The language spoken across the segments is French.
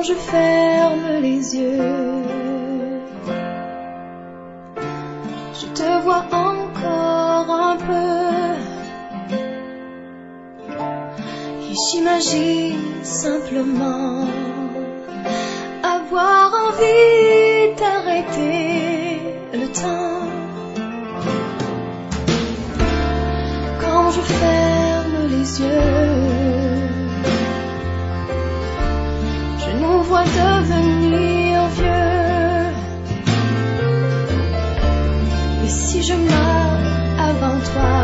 Quand je ferme les yeux, je te vois encore un peu, et j'imagine simplement avoir envie d'arrêter le temps. Quand je ferme les yeux, je nous vois devenir vieux. Et si je meurs avant toi,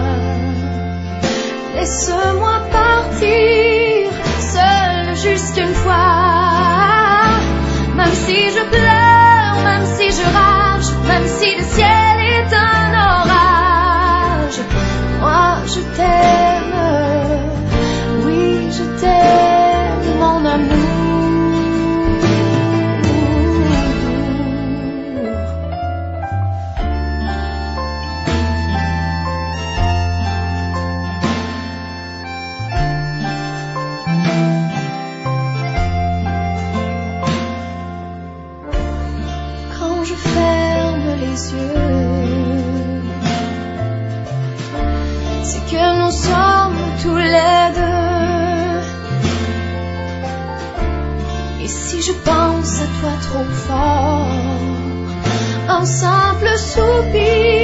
laisse-moi partir seul juste une fois. Même si je pleure, même si je rage, même si le ciel est un orage, moi je t'aime, oui je t'aime mon amour. Quand je ferme les yeux, c'est que nous sommes tous les deux. Et si je pense à toi trop fort, un simple soupir